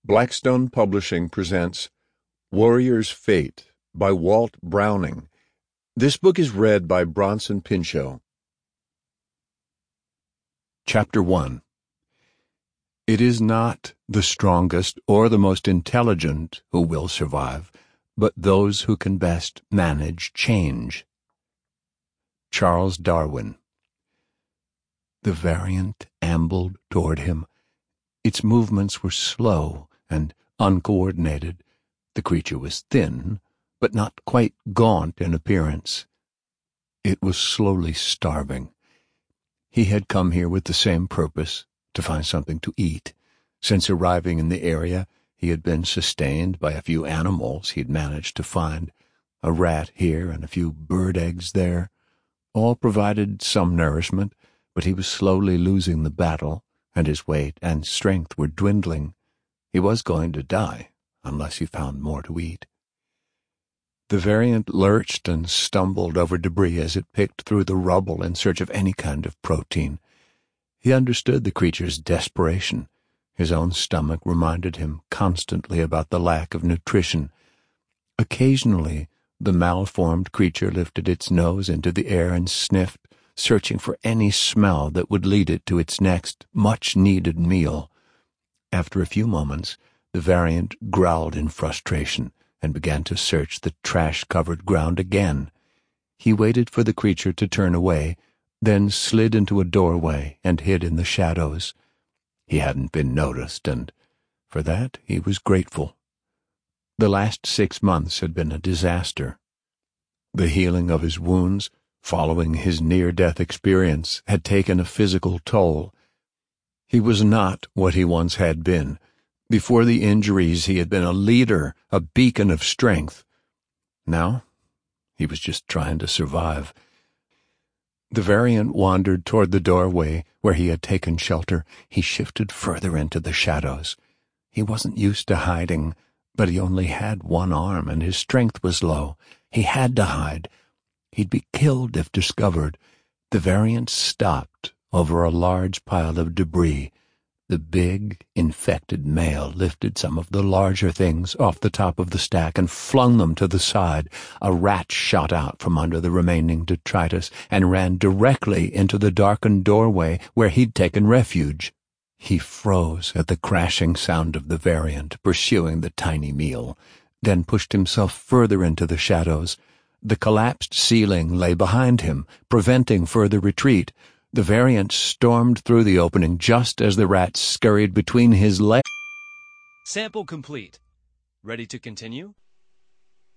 Blackstone Publishing presents Warrior's Fate by Walt Browning. This book is read by Bronson Pinchot. Chapter 1. It is not the strongest or the most intelligent who will survive, but those who can best manage change. Charles Darwin. The variant ambled toward him. Its movements were slow and uncoordinated. The creature was thin, but not quite gaunt in appearance. It was slowly starving. He had come here with the same purpose, to find something to eat. Since arriving in the area, he had been sustained by a few animals he had managed to find, a rat here and a few bird eggs there. All provided some nourishment, but he was slowly losing the battle, and his weight and strength were dwindling. He was going to die, unless he found more to eat. The variant lurched and stumbled over debris as it picked through the rubble in search of any kind of protein. He understood the creature's desperation. His own stomach reminded him constantly about the lack of nutrition. Occasionally, the malformed creature lifted its nose into the air and sniffed, searching for any smell that would lead it to its next much-needed meal. After a few moments, the variant growled in frustration and began to search the trash-covered ground again. He waited for the creature to turn away, then slid into a doorway and hid in the shadows. He hadn't been noticed, and for that he was grateful. The last 6 months had been a disaster. The healing of his wounds, following his near-death experience, had taken a physical toll. He was not what he once had been. Before the injuries, he had been a leader, a beacon of strength. Now, he was just trying to survive. The variant wandered toward the doorway where he had taken shelter. He shifted further into the shadows. He wasn't used to hiding, but he only had one arm, and his strength was low. He had to hide. He'd be killed if discovered. The variant stopped over a large pile of debris. The big, infected male lifted some of the larger things off the top of the stack and flung them to the side. A rat shot out from under the remaining detritus and ran directly into the darkened doorway where he'd taken refuge. He froze at the crashing sound of the variant pursuing the tiny meal, then pushed himself further into the shadows. The collapsed ceiling lay behind him, preventing further retreat. The variant stormed through the opening just as the rat scurried between his legs. Sample complete. Ready to continue?